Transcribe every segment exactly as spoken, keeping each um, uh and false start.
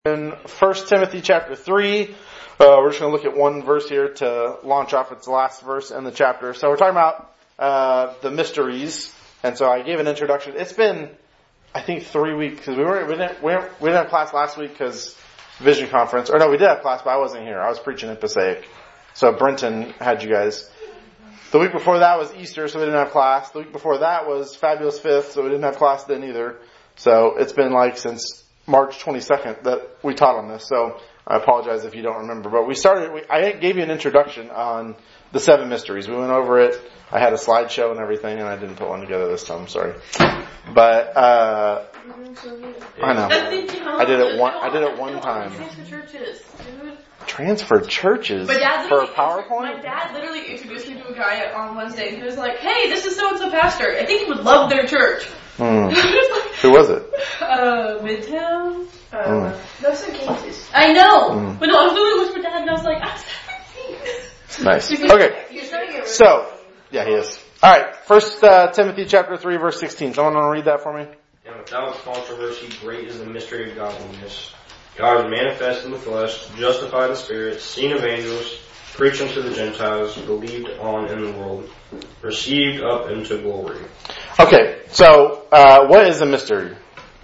In First Timothy chapter three, uh, we're just going to look at one verse here to launch off its last verse in the chapter. So we're talking about uh, the mysteries, and so I gave an introduction. It's been, I think, three weeks because we weren't we didn't we didn't, we didn't have class last week because Vision Conference. Or no, we did have class, but I wasn't here. I was preaching in Passaic, so Brenton had you guys. The week before that was Easter, so we didn't have class. The week before that was Fabulous Fifth, so we didn't have class then either. So it's been like since March twenty-second that we taught on this, so I apologize if you don't remember. But we started, we, I gave you an introduction on the seven mysteries. We went over it. I had a slideshow and everything, and I didn't put one together this time, sorry. But, uh, I know. I did it one, I did it one time. Transfer churches, dude. Transfer churches? For PowerPoint? My dad literally introduced me to a guy on Wednesday, and he was like, hey, this is so-and-so pastor. I think you would love their church. Hmm. Who was it? Uh, Midtown? Uh, mm. Those are Kansas. I know! Mm. But no, I was literally looking for dad, and I was like, I'm seventeen. Nice. Okay. So, yeah, he is. Alright, First uh, Timothy chapter three, verse sixteen. Someone want to read that for me? And without controversy, great is the mystery of godliness. God is manifest in the flesh, justified in the spirit, seen of angels, preached unto the Gentiles, believed on in the world, received up into glory. Okay, so uh, what is a mystery?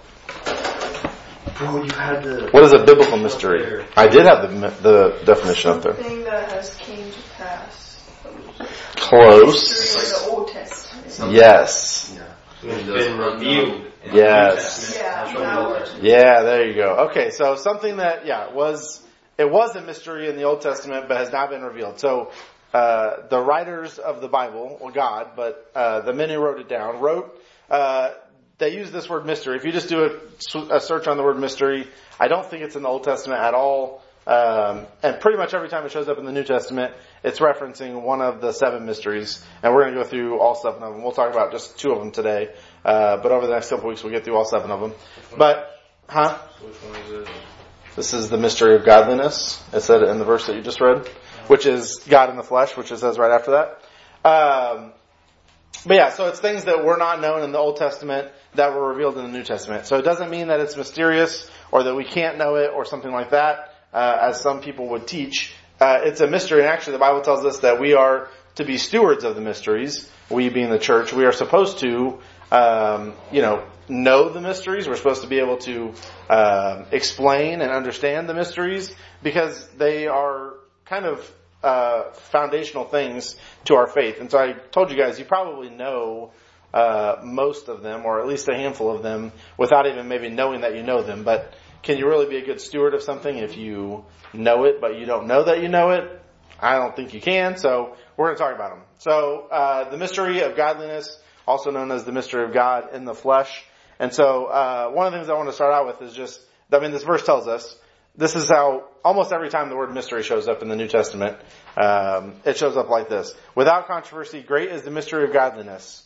Bro, you had the... What is a biblical mystery? I did have the the definition up there. Something that has came to pass. Close. Mystery of the Old Testament. Yes. Yeah. It's been revealed. Yes. Yeah, that word. Yeah, there you go. Okay, so something that, yeah, was, it was a mystery in the Old Testament, but has not been revealed. So, uh, the writers of the Bible, well, God, but, uh, the men who wrote it down, wrote, uh, they use this word mystery. If you just do a, a search on the word mystery, I don't think it's in the Old Testament at all. Um, and pretty much every time it shows up in the New Testament, it's referencing one of the seven mysteries. And we're going to go through all seven of them. We'll talk about just two of them today. Uh, but over the next couple weeks, we'll get through all seven of them. But, huh? Which one is it? This is the mystery of godliness. It said it in the verse that you just read, which is God in the flesh, which it says right after that. Um, but yeah, so it's things that were not known in the Old Testament that were revealed in the New Testament. So it doesn't mean that it's mysterious or that we can't know it or something like that, uh, as some people would teach. Uh, it's a mystery, and actually the Bible tells us that we are to be stewards of the mysteries. We being the church, we are supposed to, um, you know, know the mysteries. We're supposed to be able to uh, explain and understand the mysteries because they are kind of uh, foundational things to our faith. And so I told you guys, you probably know uh, most of them, or at least a handful of them, without even maybe knowing that you know them. But can you really be a good steward of something if you know it, but you don't know that you know it? I don't think you can. So we're going to talk about them. So uh, the mystery of godliness, also known as the mystery of God in the flesh. And so uh one of the things I want to start out with is just, I mean, this verse tells us, this is how, almost every time the word mystery shows up in the New Testament, um, it shows up like this. Without controversy, great is the mystery of godliness.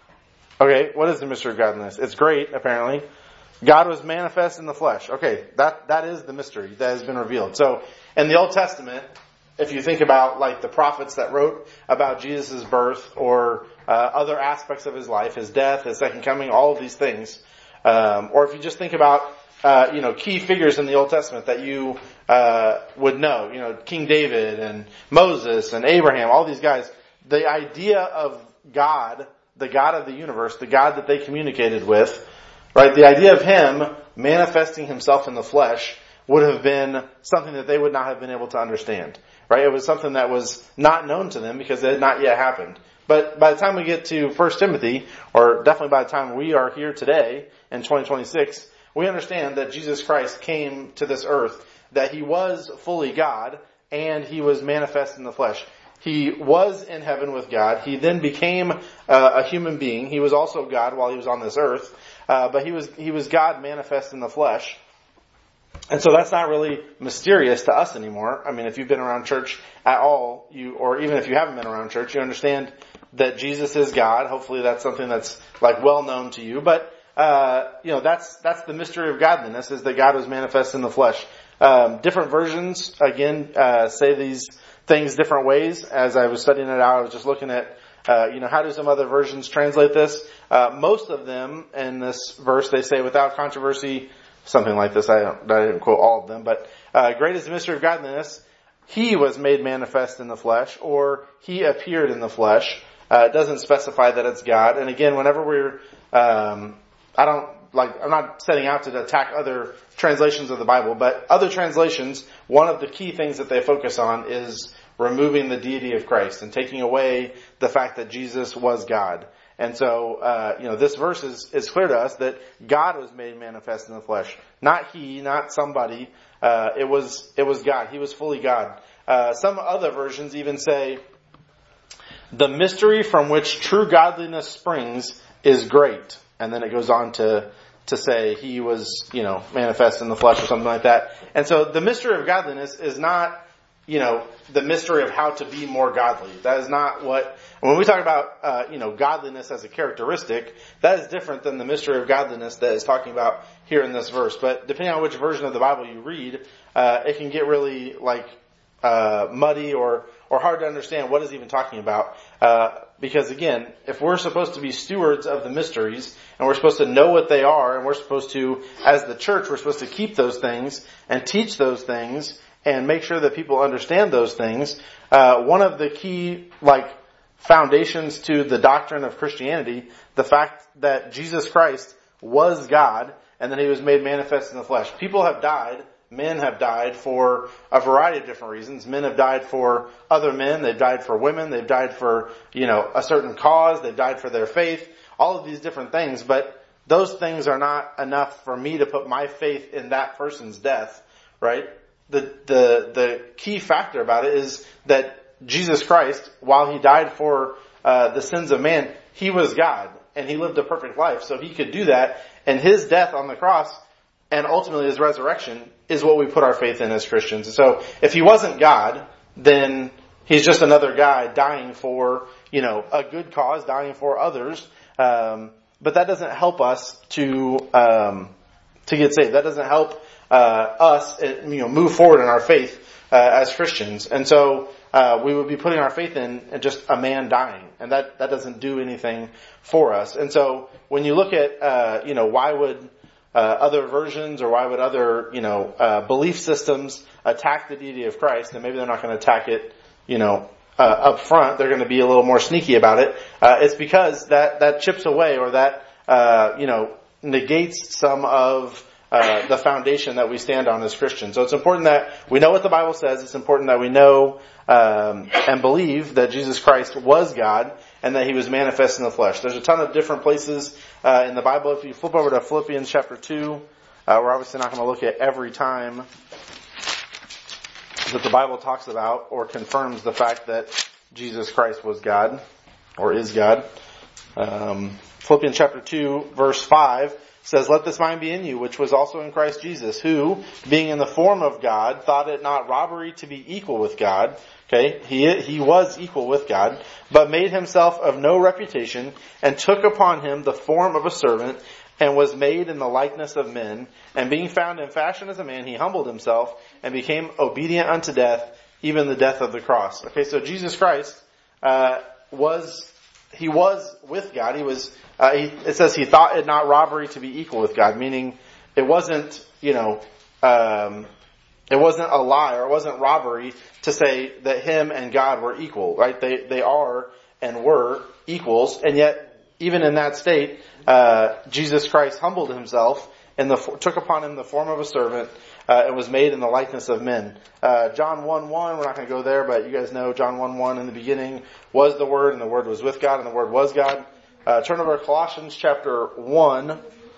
Okay, what is the mystery of godliness? It's great, apparently. God was manifest in the flesh. Okay, that that is the mystery that has been revealed. So, in the Old Testament, if you think about like the prophets that wrote about Jesus' birth or uh, other aspects of his life, his death, his second coming, all of these things, um, or if you just think about uh, you know key figures in the Old Testament that you uh, would know, you know King David and Moses and Abraham, all these guys, the idea of God, the God of the universe, the God that they communicated with, right? The idea of him manifesting himself in the flesh would have been something that they would not have been able to understand. Right? It was something that was not known to them because it had not yet happened. But by the time we get to First Timothy, or definitely by the time we are here today in twenty twenty-six, we understand that Jesus Christ came to this earth, that he was fully God, and he was manifest in the flesh. He was in heaven with God. He then became uh, a human being. He was also God while he was on this earth. Uh, but he was he was God manifest in the flesh. And so that's not really mysterious to us anymore. I mean, if you've been around church at all, you, or even if you haven't been around church, you understand that Jesus is God. Hopefully that's something that's like well known to you. But, uh, you know, that's, that's the mystery of godliness, is that God was manifest in the flesh. Um, different versions, again, uh, say these things different ways. As I was studying it out, I was just looking at, uh, you know, how do some other versions translate this? Uh, most of them in this verse, they say, without controversy, something like this. I, don't, I didn't quote all of them, but uh, great is the mystery of godliness. He was made manifest in the flesh, or he appeared in the flesh. Uh, it doesn't specify that it's God. And again, whenever we're, um, I don't like, I'm not setting out to attack other translations of the Bible, but other translations, one of the key things that they focus on is removing the deity of Christ and taking away the fact that Jesus was God. And so, uh, you know, this verse is, is clear to us that God was made manifest in the flesh. Not he, not somebody. Uh, it was, it was God. He was fully God. Uh, some other versions even say, the mystery from which true godliness springs is great. And then it goes on to, to say he was, you know, manifest in the flesh or something like that. And so the mystery of godliness is not, you know, the mystery of how to be more godly. That is not what, when we talk about, uh, you know, godliness as a characteristic, that is different than the mystery of godliness that is talking about here in this verse. But depending on which version of the Bible you read, uh, it can get really, like, uh, muddy or, or hard to understand what is even talking about. Uh, because again, if we're supposed to be stewards of the mysteries, and we're supposed to know what they are, and we're supposed to, as the church, we're supposed to keep those things and teach those things, and make sure that people understand those things. Uh, one of the key, like, foundations to the doctrine of Christianity, the fact that Jesus Christ was God, and that he was made manifest in the flesh. People have died, men have died for a variety of different reasons. Men have died for other men, they've died for women, they've died for, you know, a certain cause, they've died for their faith, all of these different things, but those things are not enough for me to put my faith in that person's death, right? The, the, the key factor about it is that Jesus Christ, while he died for uh, the sins of man, he was God and he lived a perfect life. So he could do that, and his death on the cross and ultimately his resurrection is what we put our faith in as Christians. And so if he wasn't God, then he's just another guy dying for, you know, a good cause, dying for others. Um, but that doesn't help us to um, to get saved. That doesn't help Uh, us, you know, move forward in our faith uh, as Christians. And so uh, we would be putting our faith in just a man dying, and that that doesn't do anything for us. And so when you look at, uh, you know, why would uh, other versions or why would other, you know, uh, belief systems attack the deity of Christ? And maybe they're not going to attack it, you know, uh, up front. They're going to be a little more sneaky about it. Uh, it's because that that chips away or that uh, you know negates some of Uh, the foundation that we stand on as Christians. So it's important that we know what the Bible says. It's important that we know um, and believe that Jesus Christ was God and that he was manifest in the flesh. There's a ton of different places uh, in the Bible. If you flip over to Philippians chapter two, uh, we're obviously not going to look at every time that the Bible talks about or confirms the fact that Jesus Christ was God or is God. Um, Philippians chapter two, verse five says, let this mind be in you, which was also in Christ Jesus, who, being in the form of God, thought it not robbery to be equal with God. Okay, he he was equal with God, but made himself of no reputation, and took upon him the form of a servant, and was made in the likeness of men. And being found in fashion as a man, he humbled himself, and became obedient unto death, even the death of the cross. Okay, so Jesus Christ uh, was, he was with God. He was Uh, he, it says he thought it not robbery to be equal with God, meaning it wasn't, you know, um, it wasn't a lie or it wasn't robbery to say that him and God were equal, right? They they are and were equals, and yet even in that state, uh, Jesus Christ humbled himself and the, took upon him the form of a servant uh, and was made in the likeness of men. Uh, John one one, we're not going to go there, but you guys know John one one, in the beginning was the Word, and the Word was with God, and the Word was God. Uh, turn over to Colossians chapter one.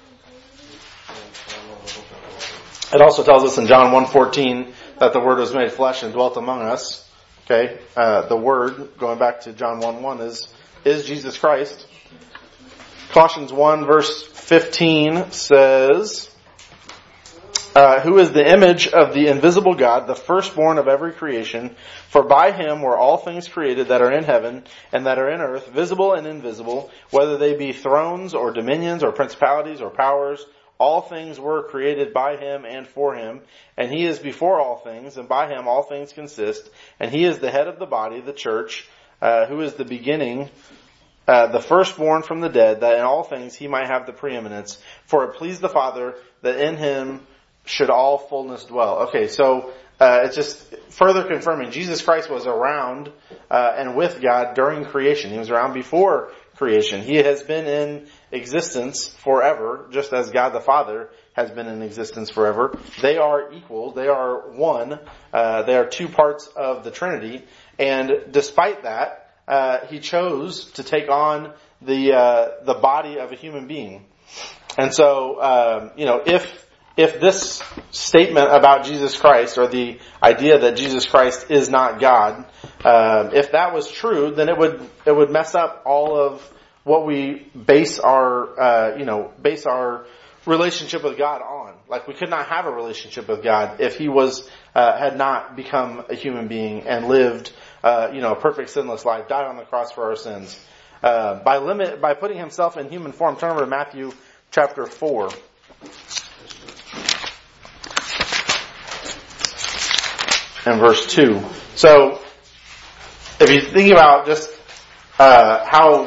It also tells us in John one fourteen that the Word was made flesh and dwelt among us. Okay, uh, the Word, going back to John one one, is is Jesus Christ. Colossians one verse fifteen says, Uh, who is the image of the invisible God, the firstborn of every creation. For by him were all things created that are in heaven and that are in earth, visible and invisible, whether they be thrones or dominions or principalities or powers. All things were created by him and for him, and he is before all things, and by him all things consist. And he is the head of the body, the church, uh, who is the beginning uh, the firstborn from the dead, that in all things he might have the preeminence. For it pleased the Father that in him should all fullness dwell. Okay, so uh, it's just further confirming Jesus Christ was around uh, and with God during creation. He was around before creation. He has been in existence forever, just as God the Father has been in existence forever. They are equals. They are one. Uh, they are two parts of the Trinity. And despite that, uh, he chose to take on the uh, the body of a human being. And so, um, you know, if if this statement about Jesus Christ, or the idea that Jesus Christ is not God, uh, if that was true, then it would it would mess up all of what we base our uh, you know base our relationship with God on. Like, we could not have a relationship with God if he was uh, had not become a human being and lived uh, you know a perfect sinless life, died on the cross for our sins. Uh, by limit by putting himself in human form. Turn over to Matthew chapter four. And verse two. So, if you think about just uh, how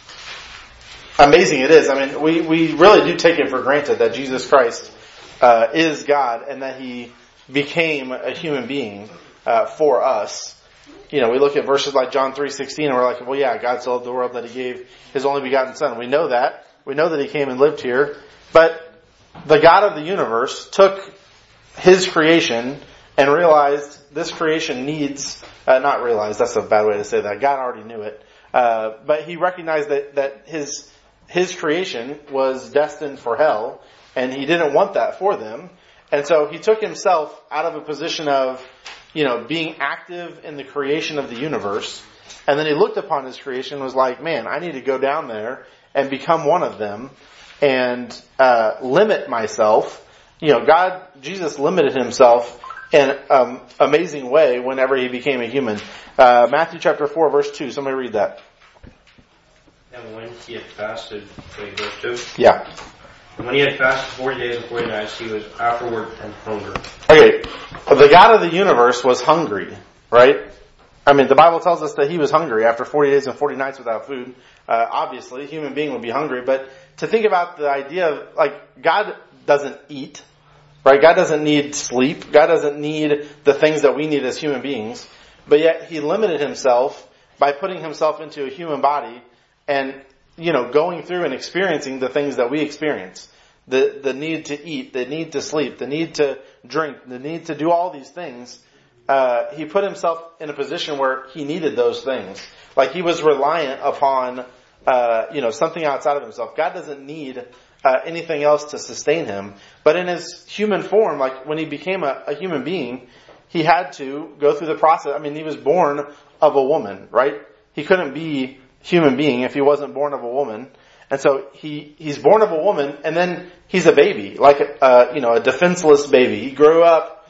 amazing it is, I mean, we, we really do take it for granted that Jesus Christ uh, is God and that he became a human being uh, for us. You know, we look at verses like John three sixteen and we're like, well, yeah, God so loved the world that he gave his only begotten Son. We know that. We know that he came and lived here. But the God of the universe took his creation and realized this creation needs, uh, not realized, that's a bad way to say that. God already knew it. Uh, but he recognized that, that his, his creation was destined for hell, and he didn't want that for them. And so he took himself out of a position of, you know, being active in the creation of the universe. And then he looked upon his creation and was like, man, I need to go down there and become one of them and, uh, limit myself. You know, God, Jesus limited himself in an um, amazing way whenever he became a human. Uh, Matthew chapter four, verse two. Somebody read that. And when he had fasted, wait, verse two? Yeah. And when he had fasted forty days and forty nights, he was afterward and hungry. Okay. The God of the universe was hungry, right? I mean, the Bible tells us that he was hungry after forty days and forty nights without food. Uh, obviously, a human being would be hungry, but to think about the idea of, like, God doesn't eat. Right? God doesn't need sleep. God doesn't need the things that we need as human beings. But yet he limited himself by putting himself into a human body and, you know, going through and experiencing the things that we experience. The, the need to eat, the need to sleep, the need to drink, the need to do all these things. Uh, he put himself in a position where he needed those things. Like, he was reliant upon, uh, you know, something outside of himself. God doesn't need Uh, anything else to sustain him. But in his human form, like when he became a, a human being, he had to go through the process. I mean, he was born of a woman, right? He couldn't be human being if he wasn't born of a woman. And so he, he's born of a woman, and then he's a baby, like a, you know, a defenseless baby. He grew up,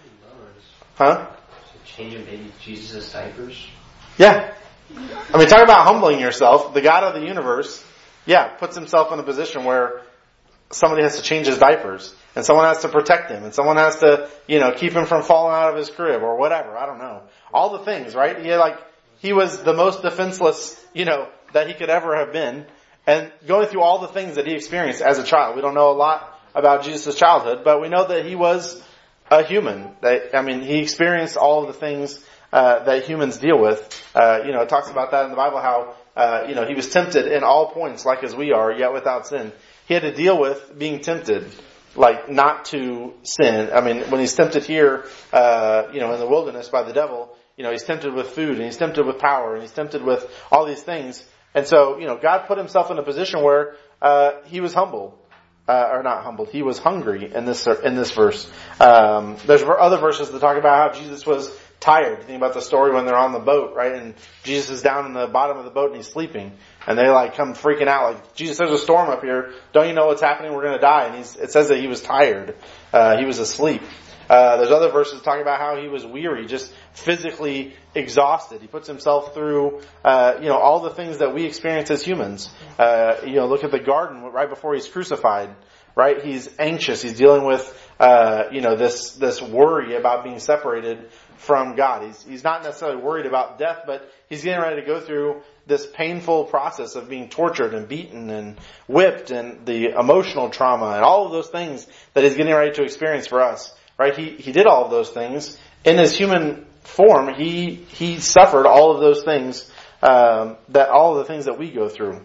huh? Changing baby Jesus' diapers? Yeah. I mean, talk about humbling yourself. The God of the universe, yeah, puts himself in a position where somebody has to change his diapers, and someone has to protect him, and someone has to, you know, keep him from falling out of his crib or whatever. I don't know. All the things, right? He had like, he was the most defenseless, you know, that he could ever have been, and going through all the things that he experienced as a child. We don't know a lot about Jesus' childhood, but we know that he was a human. That, I mean, he experienced all of the things uh, that humans deal with. Uh, you know, it talks about that in the Bible, how, uh, you know, he was tempted in all points like as we are, yet without sin. He had to deal with being tempted, like not to sin. I mean, when he's tempted here, uh, you know, in the wilderness by the devil, you know, he's tempted with food, and he's tempted with power, and he's tempted with all these things. And so, you know, God put himself in a position where uh, he was humble, uh, or not humbled. He was hungry in this in this verse. Um, there's other verses that talk about how Jesus was tired. Think about the story when they're on the boat, right? And Jesus is down in the bottom of the boat and he's sleeping. And they like come freaking out like, Jesus, there's a storm up here. Don't you know what's happening? We're going to die. And he's, it says that he was tired. Uh, he was asleep. Uh, there's other verses talking about how he was weary, just physically exhausted. He puts himself through, uh, you know, all the things that we experience as humans. Uh, you know, look at the garden right before he's crucified, right? He's anxious. He's dealing with, uh, you know, this, this worry about being separated from God. He's, he's not necessarily worried about death, but he's getting ready to go through this painful process of being tortured and beaten and whipped and the emotional trauma and all of those things that he's getting ready to experience for us. Right? He, he did all of those things. In his human form, he, he suffered all of those things, um, that, all of the things that we go through.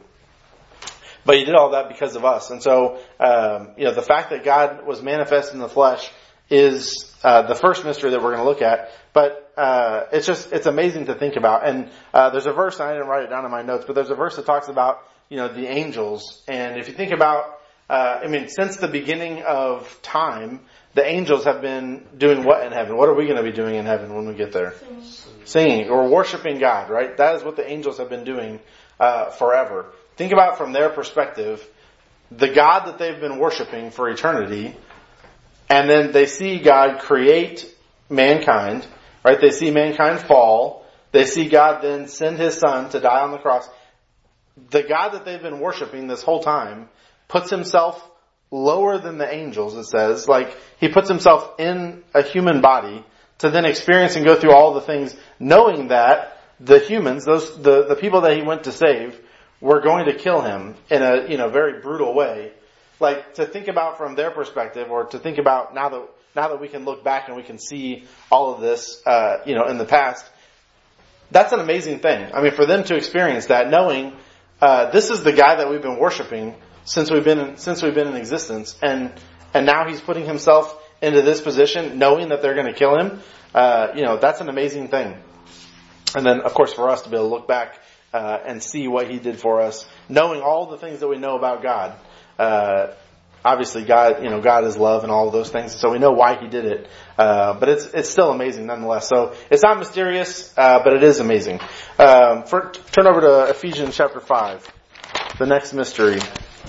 But he did all that because of us. And so, um, you know, the fact that God was manifest in the flesh is, uh, the first mystery that we're going to look at. But, uh, it's just, it's amazing to think about. And, uh, there's a verse, and I didn't write it down in my notes, but there's a verse that talks about, you know, the angels. And if you think about, uh, I mean, since the beginning of time, the angels have been doing what in heaven? What are we going to be doing in heaven when we get there? Singing, Singing or worshiping God, right? That is what the angels have been doing, uh, forever. Think about from their perspective, the God that they've been worshiping for eternity, and then they see God create mankind, right? They see mankind fall. They see God then send His Son to die on the cross. The God that they've been worshiping this whole time puts Himself lower than the angels, it says. Like, He puts Himself in a human body to then experience and go through all the things, knowing that the humans, those, the, the people that He went to save, were going to kill Him in a, you know, very brutal way. Like, to think about from their perspective, or to think about now that, now that we can look back and we can see all of this, uh, you know, in the past, that's an amazing thing. I mean, for them to experience that, knowing, uh, this is the guy that we've been worshiping since we've been in, since we've been in existence, and, and now He's putting Himself into this position, knowing that they're going to kill Him, uh, you know, that's an amazing thing. And then, of course, for us to be able to look back, Uh, and see what He did for us, knowing all the things that we know about God. Uh, obviously God, you know, God is love and all of those things, so we know why He did it. Uh, but it's, it's still amazing nonetheless. So it's not mysterious, uh, but it is amazing. Um, for, turn over to Ephesians chapter five. The next mystery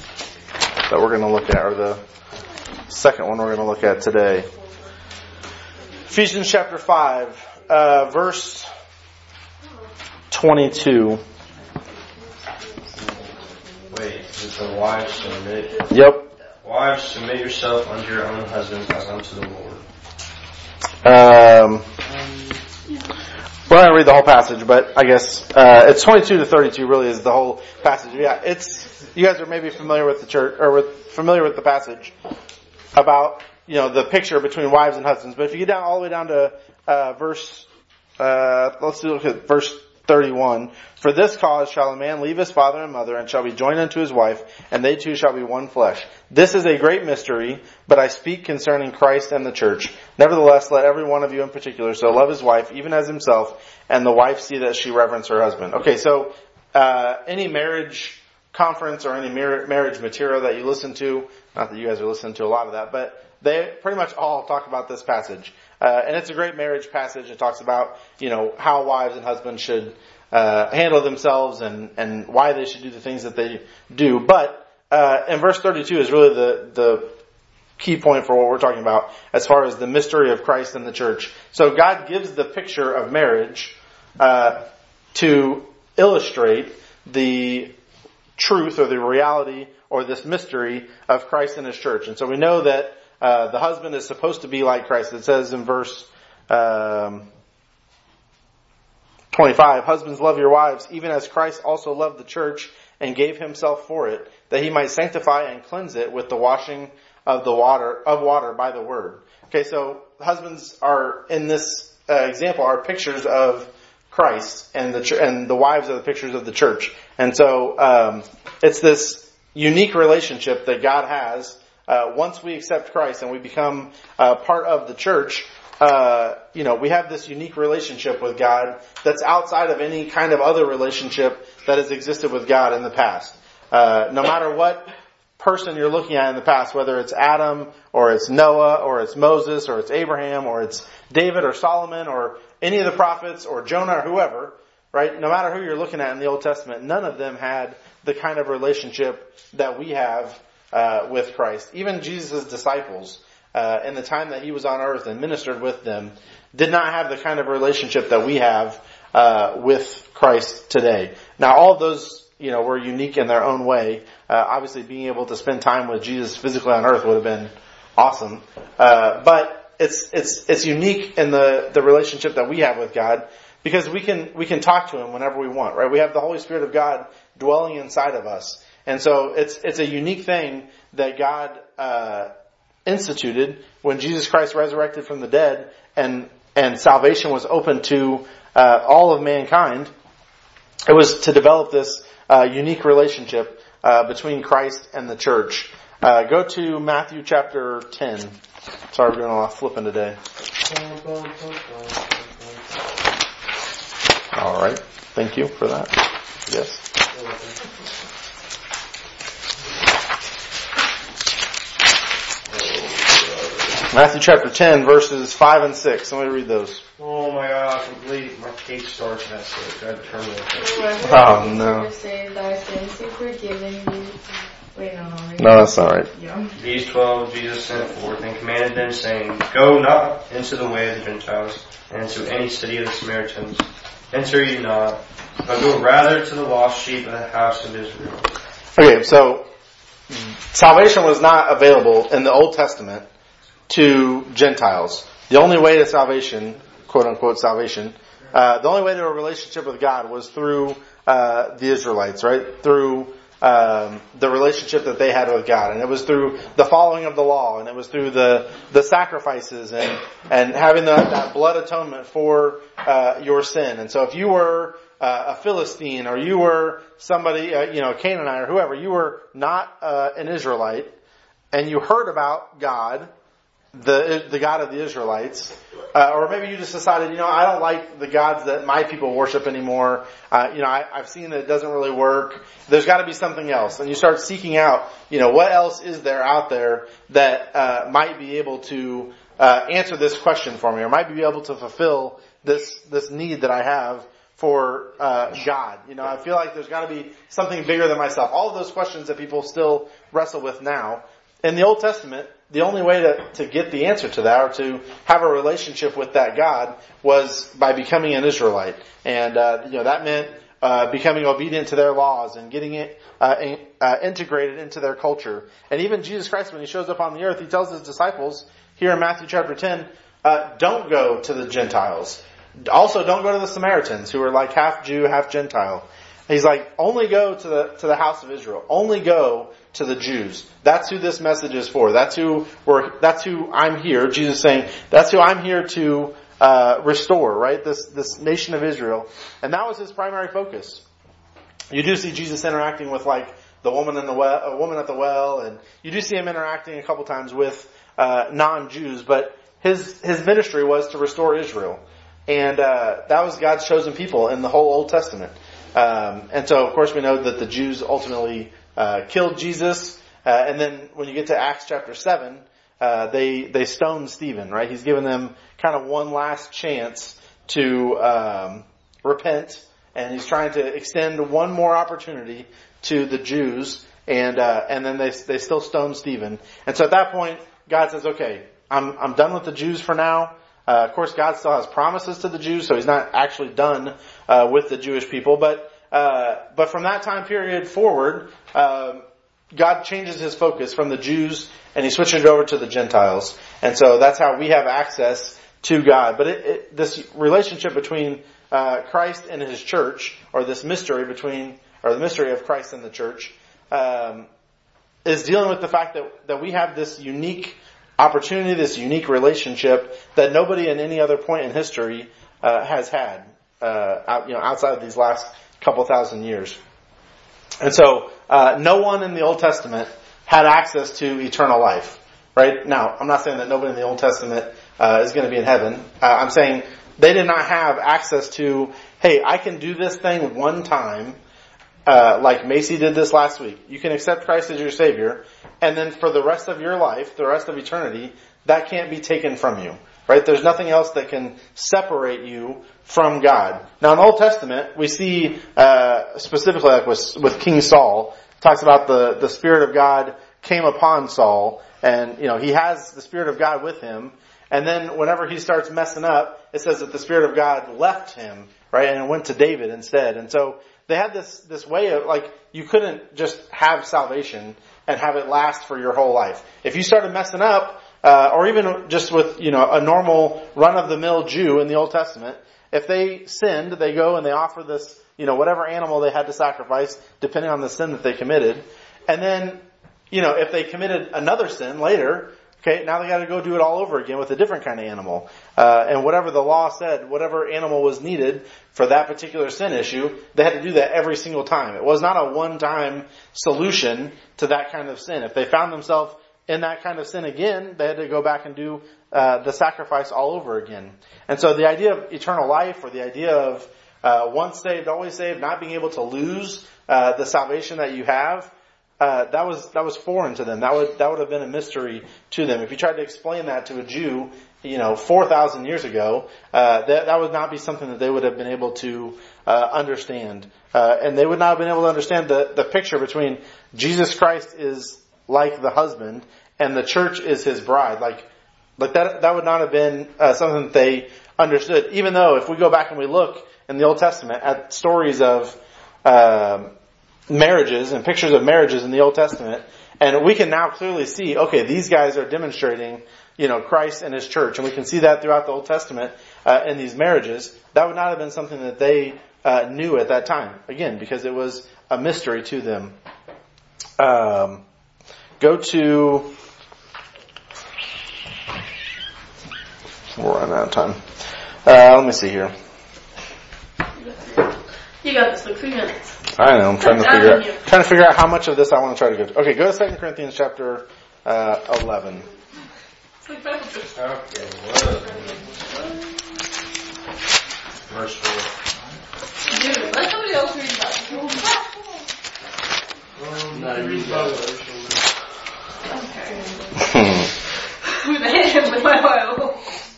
that we're going to look at, or the second one we're going to look at today. Ephesians chapter five, uh, verse twenty-two. Wait, is it the wives submit? Yep. Wives, submit yourself unto your own husbands as unto the Lord. Um, we're not going to read the whole passage, but I guess uh, it's twenty-two to thirty-two really is the whole passage. Yeah, it's, you guys are maybe familiar with the church, or with, familiar with the passage about, you know, the picture between wives and husbands. But if you get down all the way down to uh, verse, uh, let's look at verse thirty-one. For this cause shall a man leave his father and mother, and shall be joined unto his wife, and they two shall be one flesh. This is a great mystery, but I speak concerning Christ and the church. Nevertheless, let every one of you in particular so love his wife, even as himself, and the wife see that she reverence her husband. Okay, so uh any marriage conference or any mar- marriage material that you listen to, not that you guys are listening to a lot of that, but they pretty much all talk about this passage. Uh, and it's a great marriage passage. It talks about, you know, how wives and husbands should uh, handle themselves and, and why they should do the things that they do. But uh, in verse thirty-two is really the, the key point for what we're talking about as far as the mystery of Christ and the church. So God gives the picture of marriage uh, to illustrate the truth or the reality or this mystery of Christ and His church. And so we know that Uh, the husband is supposed to be like Christ. It says in verse um, twenty-five, husbands, love your wives, even as Christ also loved the church and gave Himself for it, that He might sanctify and cleanse it with the washing of the water of water by the word. Okay, so husbands are in this uh, example are pictures of Christ, and the ch- and the wives are the pictures of the church. And so um, it's this unique relationship that God has. Uh, once we accept Christ and we become uh, part of the church, uh, you know, we have this unique relationship with God that's outside of any kind of other relationship that has existed with God in the past. Uh, no matter what person you're looking at in the past, whether it's Adam or it's Noah or it's Moses or it's Abraham or it's David or Solomon or any of the prophets or Jonah or whoever, right? No matter who you're looking at in the Old Testament, none of them had the kind of relationship that we have Uh, with Christ. Even Jesus' disciples, uh, in the time that He was on earth and ministered with them, did not have the kind of relationship that we have, uh, with Christ today. Now all of those, you know, were unique in their own way. Uh, obviously being able to spend time with Jesus physically on earth would have been awesome. Uh, but it's it's it's unique in the, the relationship that we have with God, because we can we can talk to Him whenever we want, right? We have the Holy Spirit of God dwelling inside of us, and so it's it's a unique thing that God uh, instituted when Jesus Christ resurrected from the dead, and and salvation was open to uh, all of mankind. It was to develop this uh, unique relationship uh, between Christ and the church. Uh, go to Matthew chapter ten. Sorry, we're doing a lot of flipping today. All right. Thank you for that. Yes. Matthew chapter ten, verses five and six. Let me read those. Oh my God, I completely, my cake starts that sick. I had to turn it off. Oh no. Say thy sins are forgiven you. Wait, no, no. Wait. No, that's not right. Yeah. These twelve Jesus sent forth and commanded them, saying, Go not into the way of the Gentiles, and into any city of the Samaritans. Enter ye not, but go rather to the lost sheep of the house of Israel. Okay, so salvation was not available in the Old Testament to Gentiles. The only way to salvation, quote unquote salvation, uh, the only way to a relationship with God was through uh, the Israelites, right? Through um, the relationship that they had with God, and it was through the following of the law, and it was through the the sacrifices and and having the, that blood atonement for uh, your sin. And so, if you were uh, a Philistine, or you were somebody, uh, you know, a Canaanite or whoever, you were not uh, an Israelite, and you heard about God, the the God of the Israelites, uh, or maybe you just decided, you know, I don't like the gods that my people worship anymore. Uh, you know, I, I've seen that it doesn't really work. There's got to be something else, and you start seeking out, you know, what else is there out there that uh, might be able to uh, answer this question for me, or might be able to fulfill this this need that I have for uh, God. You know, I feel like there's got to be something bigger than myself. All of those questions that people still wrestle with now. In the Old Testament, the only way to, to get the answer to that, or to have a relationship with that God, was by becoming an Israelite. And, uh, you know, that meant uh, becoming obedient to their laws and getting it uh, in, uh, integrated into their culture. And even Jesus Christ, when He shows up on the earth, He tells His disciples, here in Matthew chapter ten, uh, don't go to the Gentiles. Also, don't go to the Samaritans, who are like half Jew, half Gentile. He's like, only go to the to the house of Israel. Only go to the Jews. That's who this message is for. That's who we're. That's who I'm here. Jesus is saying, that's who I'm here to uh, restore. Right? This this nation of Israel, and that was His primary focus. You do see Jesus interacting with like the woman in the well, a woman at the well, and you do see Him interacting a couple times with uh, non-Jews. But his his ministry was to restore Israel, and uh, that was God's chosen people in the whole Old Testament. Um, and so, of course, we know that the Jews ultimately uh, killed Jesus. Uh, and then when you get to Acts chapter seven, uh, they they stoned Stephen, right? He's given them kind of one last chance to um, repent, and he's trying to extend one more opportunity to the Jews. And uh, and then they they still stone Stephen. And so at that point, God says, "Okay, I'm I'm done with the Jews for now." Uh, of course, God still has promises to the Jews, so He's not actually done uh, with the Jewish people. But uh, but from that time period forward, uh, God changes His focus from the Jews, and He switches it over to the Gentiles. And so that's how we have access to God. But it, it, this relationship between uh, Christ and His church, or this mystery between, or the mystery of Christ and the church, um, is dealing with the fact that that we have this unique opportunity, this unique relationship that nobody in any other point in history uh, has had, uh, out, you know, outside of these last couple thousand years. And so, uh, no one in the Old Testament had access to eternal life, right? Now, I'm not saying that nobody in the Old Testament uh, is going to be in heaven. Uh, I'm saying they did not have access to, hey, I can do this thing one time, Uh, like Macy did this last week. You can accept Christ as your Savior, and then for the rest of your life, the rest of eternity, that can't be taken from you. Right? There's nothing else that can separate you from God. Now in the Old Testament, we see, uh, specifically like with, with King Saul, it talks about the, the Spirit of God came upon Saul, and, you know, he has the Spirit of God with him, and then whenever he starts messing up, it says that the Spirit of God left him, right, and it went to David instead. And so, they had this, this way of, like, you couldn't just have salvation and have it last for your whole life. If you started messing up, uh, or even just with, you know, a normal run-of-the-mill Jew in the Old Testament, if they sinned, they go and they offer this, you know, whatever animal they had to sacrifice, depending on the sin that they committed. And then, you know, if they committed another sin later, okay, now they got to go do it all over again with a different kind of animal. Uh, and whatever the law said, whatever animal was needed for that particular sin issue, they had to do that every single time. It was not a one-time solution to that kind of sin. If they found themselves in that kind of sin again, they had to go back and do uh, the sacrifice all over again. And so the idea of eternal life, or the idea of uh, once saved, always saved, not being able to lose uh, the salvation that you have, Uh, that was, that was foreign to them. That would, that would have been a mystery to them. If you tried to explain that to a Jew, you know, four thousand years ago, uh, that, that would not be something that they would have been able to, uh, understand. Uh, and they would not have been able to understand the, the picture between Jesus Christ is like the husband and the church is his bride. Like, like that, that would not have been, uh, something that they understood. Even though if we go back and we look in the Old Testament at stories of, um, marriages and pictures of marriages in the Old Testament, and we can now clearly see, okay, these guys are demonstrating, you know, Christ and his church, and we can see that throughout the Old Testament uh, in these marriages. That would not have been something that they uh, knew at that time, again, because it was a mystery to them. Um, go to, we're running out of time. Uh, let me see here. You got this, like three minutes. I know, I'm trying to figure out, trying to figure out how much of this I want to try to go to. Okay, go to Second Corinthians chapter, uh, eleven. It's like Bible trips. Okay, what? Verse four. Dude, let somebody else read that. No, you read Okay. With a hand with my Bible.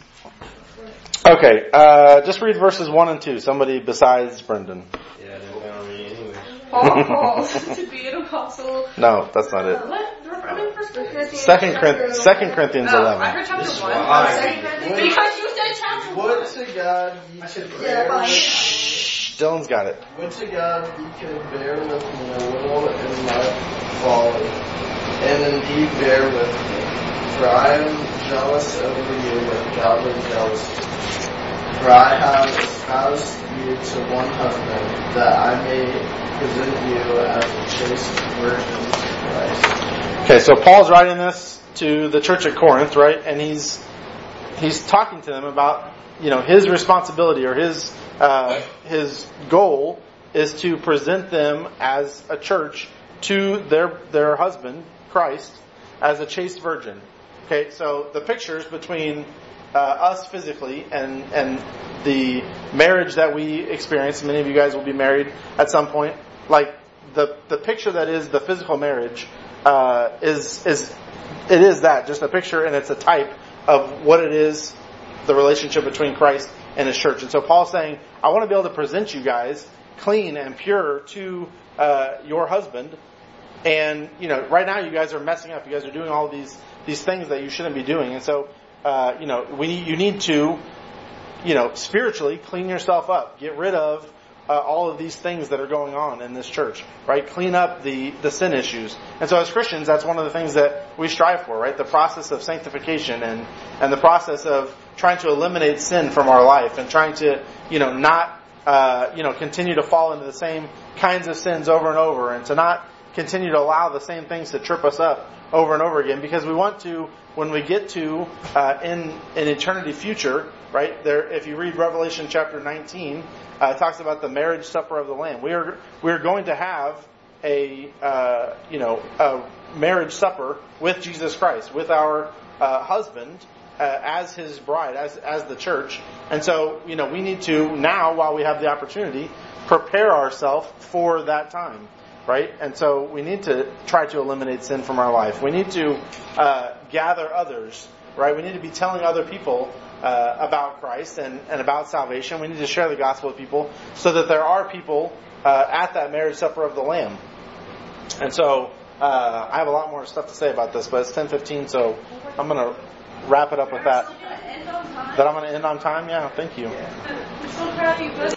Okay, uh, just read verses one and two. Somebody besides Brendan. Yeah, I didn't want to read anyway. Paul to be an apostle. No, that's not it. What? I'm in First Corinthians. Second Corinthians, Second Corinthians Oh, I eleven. heard chapter This is one. why I Second read Corinthians. Because you said chapter one. Would to God ye could bear with, Shh, Dylan's got it. would to God ye could bear with me a little in my folly, and indeed bear with me. For I am jealous over you with godly jealousy. For I have espoused you to one husband, that I may present you as a chaste virgin to Christ. Okay, so Paul's writing this to the church at Corinth, right? And he's he's talking to them about, you know, his responsibility or his uh, his goal is to present them as a church to their their husband, Christ, as a chaste virgin. Okay, so the pictures between uh, us physically and and the marriage that we experience, many of you guys will be married at some point, like the the picture that is the physical marriage uh, is is it is that, just a picture, and it's a type of what it is, the relationship between Christ and his church. And so Paul's saying, I want to be able to present you guys clean and pure to uh, your husband. And, you know, right now you guys are messing up. You guys are doing all of these, these things that you shouldn't be doing. And so, uh, you know, we you need to, you know, spiritually clean yourself up. Get rid of uh, all of these things that are going on in this church, right? Clean up the, the sin issues. And so as Christians, that's one of the things that we strive for, right? The process of sanctification and, and the process of trying to eliminate sin from our life and trying to, you know, not, uh, you know, continue to fall into the same kinds of sins over and over, and to not continue to allow the same things to trip us up over and over again, because we want to, when we get to uh, in an eternity future, right there, if you read Revelation chapter nineteen, uh, it talks about the marriage supper of the Lamb. We are we are going to have a uh, you know a marriage supper with Jesus Christ, with our uh, husband uh, as his bride, as as the church. And so, you know, we need to now, while we have the opportunity, prepare ourselves for that time. Right? And so we need to try to eliminate sin from our life. We need to uh, gather others, right? We need to be telling other people uh, about Christ and, and about salvation. We need to share the gospel with people so that there are people uh, at that marriage supper of the Lamb. And so uh, I have a lot more stuff to say about this, but it's ten fifteen, so I'm going to wrap it up with that. That I'm going to end on time? Yeah, thank you. I'm so proud of you.